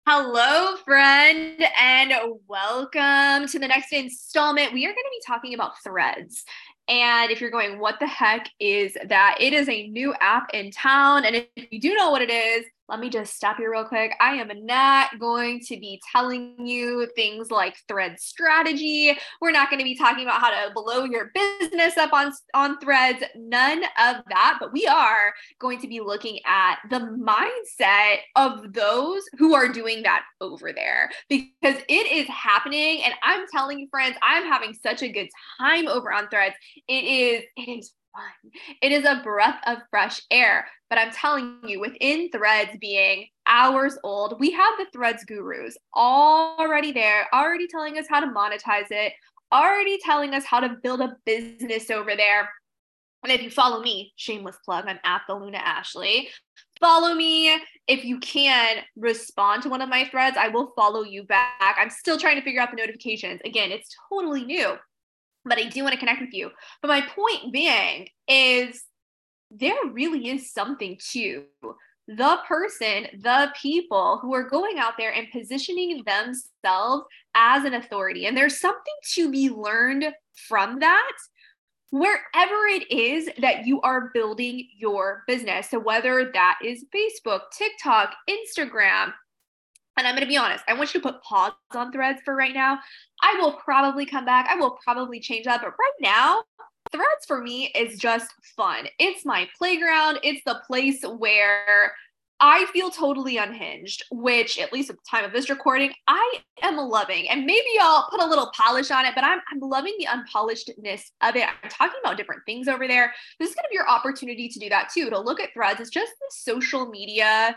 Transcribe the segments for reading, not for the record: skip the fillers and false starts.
Hello, friend, and welcome to the next installment. We are going to be talking about Threads. And if you're going, what the heck is that? It is a new app in town. And if you do know what it is, let me just stop you real quick. I am not going to be telling you things like thread strategy. We're not going to be talking about how to blow your business up on threads. None of that. But we are going to be looking at the mindset of those who are doing that over there because it is happening. And I'm telling you, friends, I'm having such a good time over on threads. It is fun. It is a breath of fresh air. But I'm telling you, within threads being hours old, we have the threads gurus already there, already telling us how to monetize it, already telling us how to build a business over there. And if you follow me, shameless plug, I'm at the Luna Ashley. Follow me. If you can respond to one of my threads, I will follow you back. I'm still trying to figure out the notifications. Again, it's totally new, but I do want to connect with you. But my point being is there really is something to the person, the people who are going out there and positioning themselves as an authority. And there's something to be learned from that wherever it is that you are building your business. So whether that is Facebook, TikTok, Instagram, and I'm going to be honest, I want you to put pause on threads for right now. I will probably come back. I will probably change that. But right now, threads for me is just fun. It's my playground. It's the place where I feel totally unhinged, which at least at the time of this recording, I am loving. And maybe I'll put a little polish on it, but I'm loving the unpolishedness of it. I'm talking about different things over there. This is going to be your opportunity to do that too, to look at threads. It's just the social media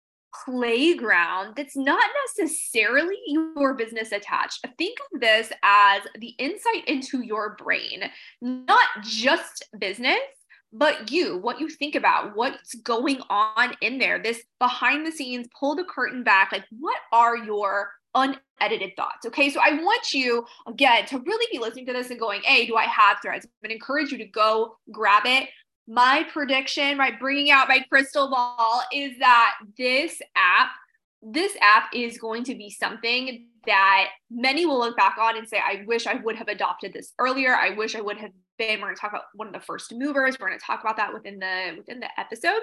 playground that's not necessarily your business attached. Think of this as the insight into your brain, not just business, but what you think about, what's going on in there, this behind the scenes, pull the curtain back. Like, what are your unedited thoughts? Okay. So I want you, again, to really be listening to this and going, hey, do I have threads? I'm going to encourage you to go grab it. My prediction, right, bringing out my crystal ball, is that this app is going to be something that many will look back on and say, I wish I would have adopted this earlier. I wish I would have been. We're going to talk about one of the first movers. We're going to talk about that within the episode.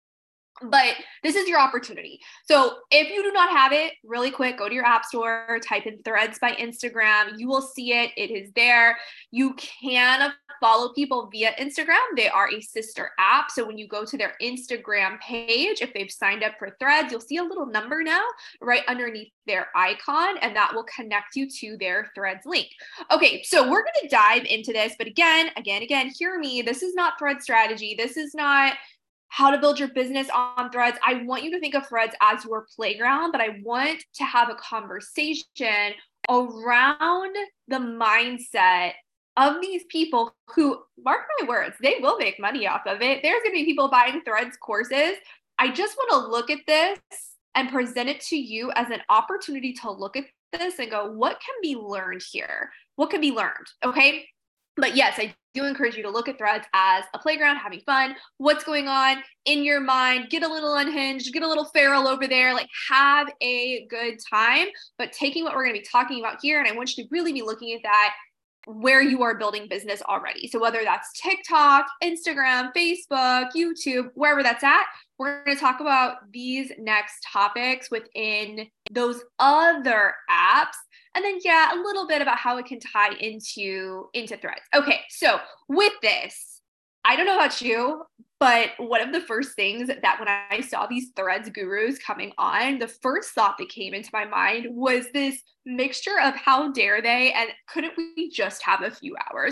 But this is your opportunity. So if you do not have it, really quick, go to your app store, type in Threads by Instagram. You will see it. It is there. You can follow people via Instagram. They are a sister app. So when you go to their Instagram page, if they've signed up for Threads, you'll see a little number now right underneath their icon, and that will connect you to their Threads link. Okay, so we're going to dive into this. But again, hear me. This is not Thread strategy. This is not how to build your business on threads. I want you to think of threads as your playground, but I want to have a conversation around the mindset of these people who, mark my words, they will make money off of it. There's going to be people buying threads courses. I just want to look at this and present it to you as an opportunity to look at this and go, what can be learned here? What can be learned? Okay. But yes, I do encourage you to look at threads as a playground, having fun, what's going on in your mind, get a little unhinged, get a little feral over there, like have a good time, but taking what we're going to be talking about here. And I want you to really be looking at that where you are building business already. So whether that's TikTok, Instagram, Facebook, YouTube, wherever that's at, we're going to talk about these next topics within those other apps. And then, a little bit about how it can tie into threads. Okay, so with this, I don't know about you, but one of the first things that when I saw these threads gurus coming on, the first thought that came into my mind was this mixture of how dare they, and couldn't we just have a few hours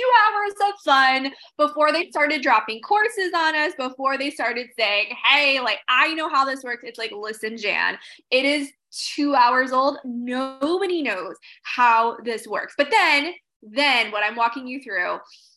of fun before they started dropping courses on us, before they started saying, hey, like, I know how this works. It's like, listen, Jan, it is 2 hours old. Nobody knows how this works. But then what I'm walking you through,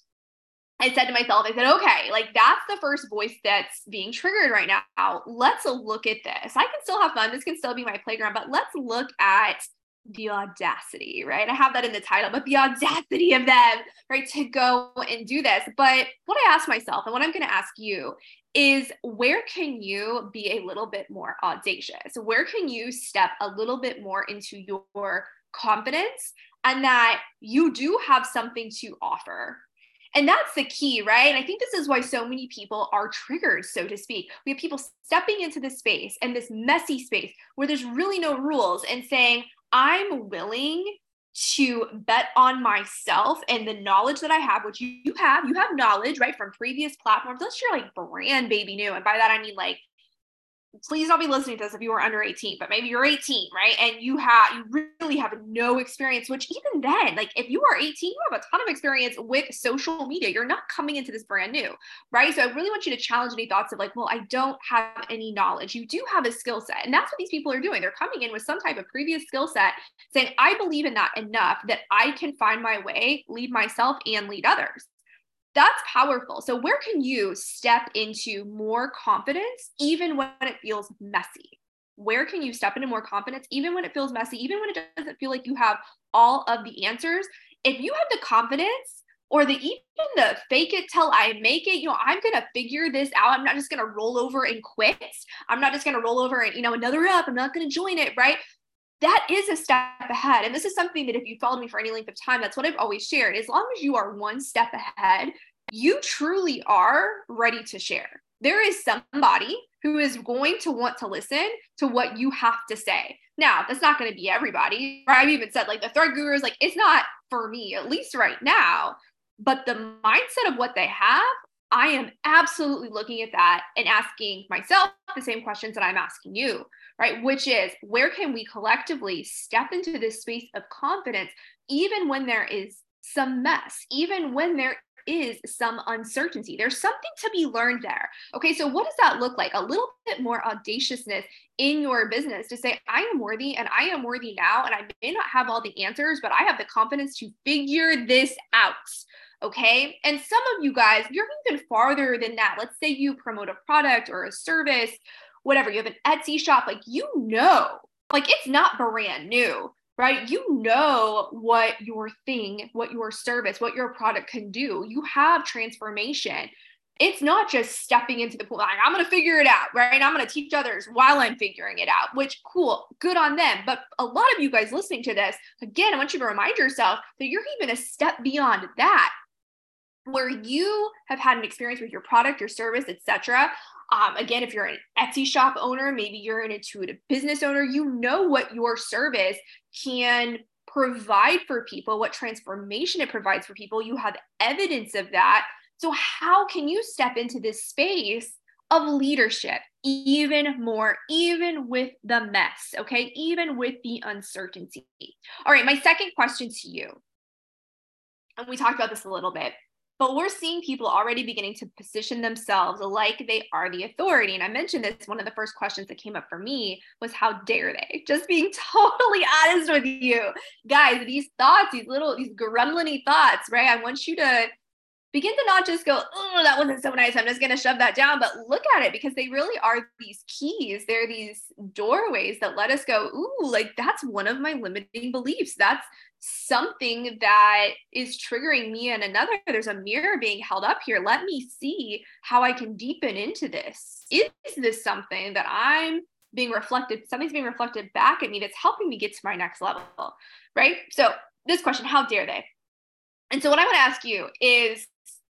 I said to myself, okay, like that's the first voice that's being triggered right now. Let's look at this. I can still have fun. This can still be my playground, but let's look at the audacity, right? I have that in the title, but the audacity of them, right, to go and do this. But what I ask myself and what I'm going to ask you is, where can you be a little bit more audacious? Where can you step a little bit more into your confidence and that you do have something to offer? And that's the key, right? And I think this is why so many people are triggered, so to speak. We have people stepping into this space and this messy space where there's really no rules and saying, I'm willing to bet on myself and the knowledge that I have, which you have knowledge, right, from previous platforms. Unless you're like brand baby new. And by that, I mean like, please don't be listening to this if you are under 18, but maybe you're 18, right? And you really have no experience, which even then, like if you are 18, you have a ton of experience with social media. You're not coming into this brand new, right? So I really want you to challenge any thoughts of like, well, I don't have any knowledge. You do have a skill set. And that's what these people are doing. They're coming in with some type of previous skill set saying, I believe in that enough that I can find my way, lead myself and lead others. That's powerful. So where can you step into more confidence even when it feels messy? Where can you step into more confidence even when it feels messy, even when it doesn't feel like you have all of the answers? If you have the confidence or even the fake it till I make it, I'm going to figure this out. I'm not just going to roll over and quit. I'm not just going to roll over and, another up. I'm not going to join it, right? That is a step ahead. And this is something that if you followed me for any length of time, that's what I've always shared. As long as you are one step ahead, you truly are ready to share. There is somebody who is going to want to listen to what you have to say. Now, that's not going to be everybody, right? I've even said like the Thread Guru is like, it's not for me, at least right now. But the mindset of what they have, I am absolutely looking at that and asking myself the same questions that I'm asking you, right? Which is, where can we collectively step into this space of confidence, even when there is some mess, even when there is some uncertainty? There's something to be learned there. Okay, so what does that look like? A little bit more audaciousness in your business to say, I am worthy and I am worthy now, and I may not have all the answers, but I have the confidence to figure this out. Okay. And some of you guys, you're even farther than that. Let's say you promote a product or a service, whatever. You have an Etsy shop, like, like it's not brand new, right? You know what your thing, what your service, what your product can do. You have transformation. It's not just stepping into the pool, like, I'm going to figure it out, right? And I'm going to teach others while I'm figuring it out, which cool, good on them. But a lot of you guys listening to this, again, I want you to remind yourself that you're even a step beyond that, where you have had an experience with your product, your service, etc. Again, if you're an Etsy shop owner, maybe you're an intuitive business owner, you know what your service can provide for people, what transformation it provides for people. You have evidence of that. So how can you step into this space of leadership even more, even with the mess, okay? Even with the uncertainty. All right, my second question to you, and we talked about this a little bit, but we're seeing people already beginning to position themselves like they are the authority. And I mentioned this, one of the first questions that came up for me was, how dare they? Just being totally honest with you. Guys, these thoughts, these gremlin-y thoughts, right? I want you to begin to not just go, oh, that wasn't so nice, I'm just going to shove that down, but look at it, because they really are these keys. They're these doorways that let us go, ooh, like that's one of my limiting beliefs. That's something that is triggering me and another. There's a mirror being held up here. Let me see how I can deepen into this. Is this something that something's being reflected back at me that's helping me get to my next level, right? So this question, how dare they? And so what I want to ask you is,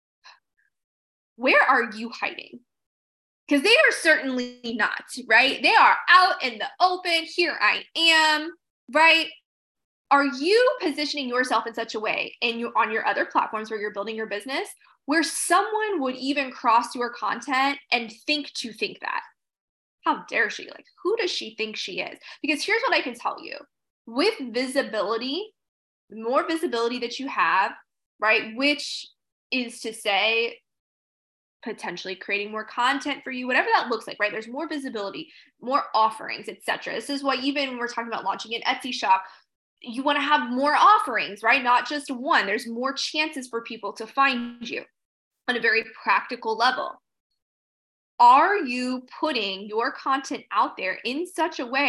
where are you hiding? Because they are certainly not, right? They are out in the open. Here I am, right? Are you positioning yourself in such a way on your other platforms where you're building your business, where someone would even cross your content and think that? How dare she? Like, who does she think she is? Because here's what I can tell you. With visibility, the more visibility that you have, right, which is to say, potentially creating more content for you, whatever that looks like, right? There's more visibility, more offerings, etc. This is why even when we're talking about launching an Etsy shop, you want to have more offerings, right? Not just one. There's more chances for people to find you on a very practical level. Are you putting your content out there in such a way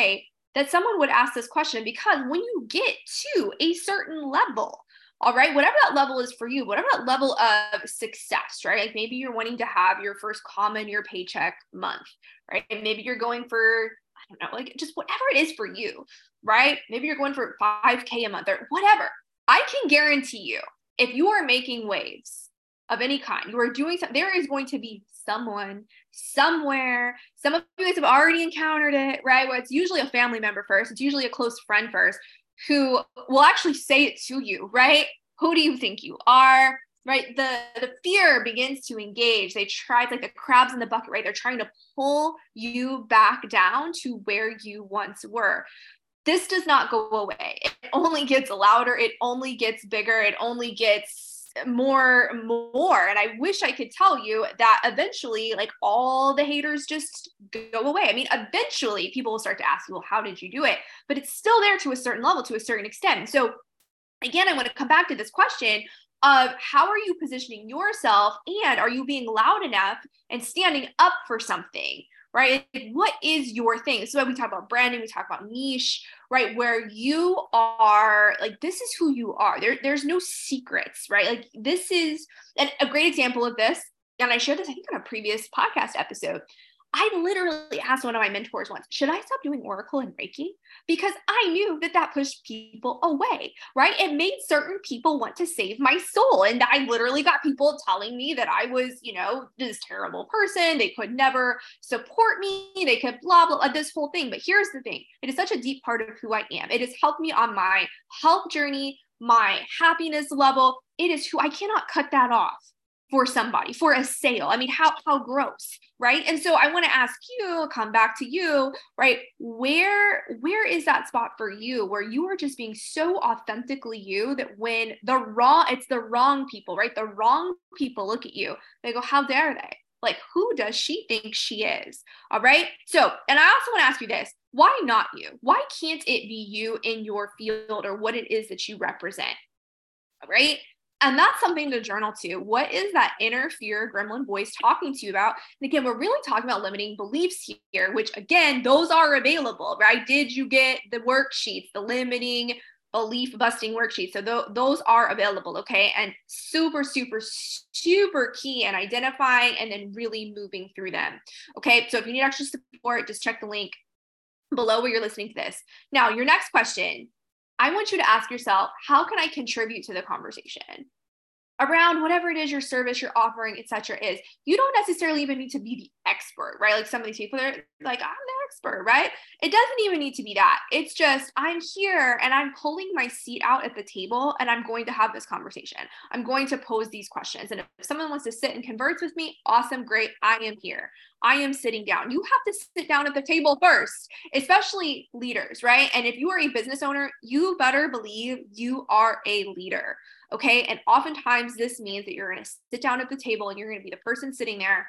that someone would ask this question, because when you get to a certain level, all right, whatever that level is for you, whatever that level of success, right? Like maybe you're wanting to have your first common year paycheck month, right? And maybe you're going for, I don't know, like just whatever it is for you, right? Maybe you're going for 5K a month or whatever. I can guarantee you, if you are making waves of any kind, you are doing something, there is going to be someone, somewhere, some of you guys have already encountered it, right? Well, it's usually a family member first, it's usually a close friend first, who will actually say it to you, right? Who do you think you are? Right? The fear begins to engage. They try, it's like the crabs in the bucket, right? They're trying to pull you back down to where you once were. This does not go away. It only gets louder. It only gets bigger. It only gets more. And I wish I could tell you that eventually, like, all the haters just go away. I mean, eventually people will start to ask you, well, how did you do it? But it's still there to a certain level, to a certain extent. So again, I want to come back to this question of how are you positioning yourself, and are you being loud enough and standing up for something, right? What is your thing? So when we talk about branding, we talk about niche, right? Where you are, like, this is who you are. There's no secrets, right? Like, this is a great example of this. And I shared this, I think, on a previous podcast episode. I literally asked one of my mentors once, should I stop doing Oracle and Reiki? Because I knew that pushed people away, right? It made certain people want to save my soul. And I literally got people telling me that I was, this terrible person. They could never support me. They could blah, blah, this whole thing. But here's the thing. It is such a deep part of who I am. It has helped me on my health journey, my happiness level. It is who I cannot cut that off for somebody, for a sale. I mean, how gross, right? And so I want to ask you, come back to you, right? Where is that spot for you where you are just being so authentically you that when it's the wrong people, right? The wrong people look at you, they go, how dare they? Like, who does she think she is? All right. So, and I also want to ask you this, why not you? Why can't it be you in your field or what it is that you represent? All right. And that's something to journal to. What is that inner fear gremlin voice talking to you about? And again, we're really talking about limiting beliefs here, which again, those are available, right? Did you get the worksheets, the limiting belief busting worksheets? So those are available, okay? And super, super, super key in identifying and then really moving through them, okay? So if you need extra support, just check the link below where you're listening to this. Now, your next question, I want you to ask yourself, how can I contribute to the conversation around whatever it is your service you're offering, etc. is? You don't necessarily even need to be the expert, right? Like some of these people are like, I'm the expert, right? It doesn't even need to be that. It's just, I'm here and I'm pulling my seat out at the table and I'm going to have this conversation. I'm going to pose these questions. And if someone wants to sit and converse with me, awesome, great. I am here. I am sitting down. You have to sit down at the table first, especially leaders, right? And if you are a business owner, you better believe you are a leader, okay? And oftentimes this means that you're going to sit down at the table and you're going to be the person sitting there,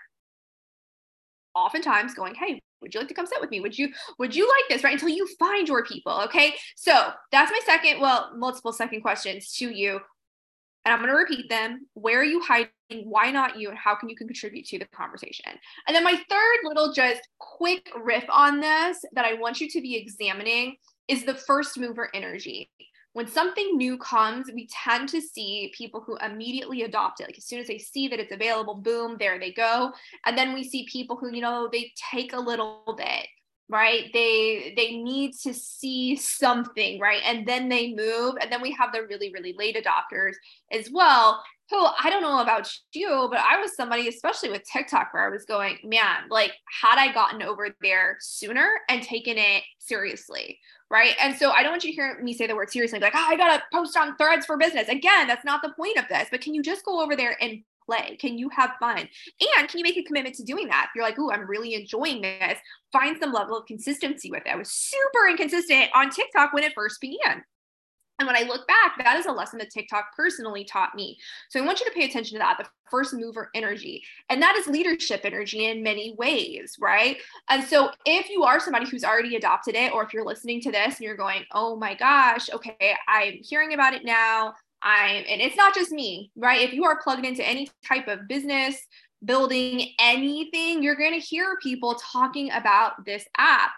oftentimes going, hey, would you like to come sit with me? Would you like this, right? Until you find your people, okay? So that's my multiple second questions to you. And I'm going to repeat them. Where are you hiding? Why not you? And how can you contribute to the conversation? And then my third little just quick riff on this that I want you to be examining is the first mover energy. When something new comes, we tend to see people who immediately adopt it. Like as soon as they see that it's available, boom, there they go. And then we see people who, they take a little bit, right? They need to see something, right? And then they move. And then we have the really, really late adopters as well, who, I don't know about you, but I was somebody, especially with TikTok, where I was going, man, like, had I gotten over there sooner and taken it seriously, right? And so I don't want you to hear me say the word seriously, like, I gotta post on Threads for business. Again, that's not the point of this, but can you just go over there and play? Can you have fun? And can you make a commitment to doing that? If you're like, ooh, I'm really enjoying this, find some level of consistency with it. I was super inconsistent on TikTok when it first began. And when I look back, that is a lesson that TikTok personally taught me. So I want you to pay attention to that, the first mover energy. And that is leadership energy in many ways, right? And so if you are somebody who's already adopted it, or if you're listening to this and you're going, oh my gosh, okay, I'm hearing about it now. And it's not just me, right? If you are plugged into any type of business, building anything, you're going to hear people talking about this app.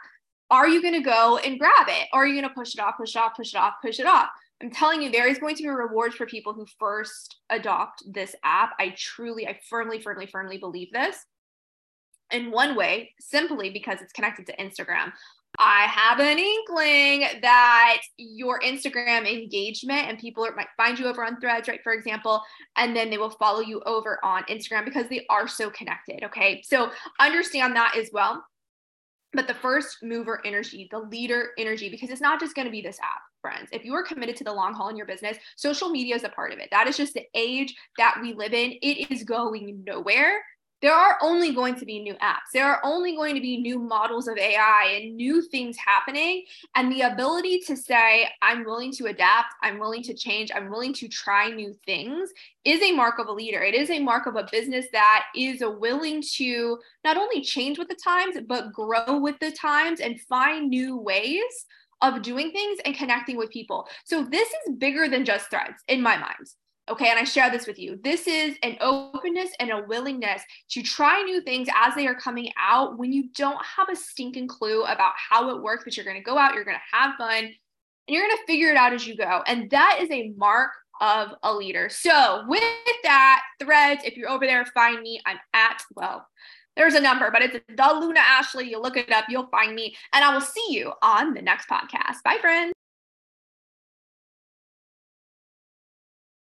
are you going to go and grab it? Or are you going to push it off, push it off, push it off, push it off? I'm telling you, there is going to be rewards for people who first adopt this app. I firmly, firmly, firmly believe this. In one way, simply because it's connected to Instagram. I have an inkling that your Instagram engagement and people might find you over on Threads, right? For example, and then they will follow you over on Instagram because they are so connected. Okay. So understand that as well. But the first mover energy, the leader energy, because it's not just going to be this app, friends. If you are committed to the long haul in your business, social media is a part of it. That is just the age that we live in. It is going nowhere. There are only going to be new apps. There are only going to be new models of AI and new things happening. And the ability to say, I'm willing to adapt, I'm willing to change, I'm willing to try new things is a mark of a leader. It is a mark of a business that is willing to not only change with the times, but grow with the times and find new ways of doing things and connecting with people. So this is bigger than just Threads in my mind. Okay, and I share this with you. This is an openness and a willingness to try new things as they are coming out when you don't have a stinking clue about how it works, but you're going to go out, you're going to have fun, and you're going to figure it out as you go. And that is a mark of a leader. So with that, Threads, if you're over there, find me. I'm at, well, there's a number, but it's the Luna Ashley. You look it up, you'll find me, and I will see you on the next podcast. Bye, friends.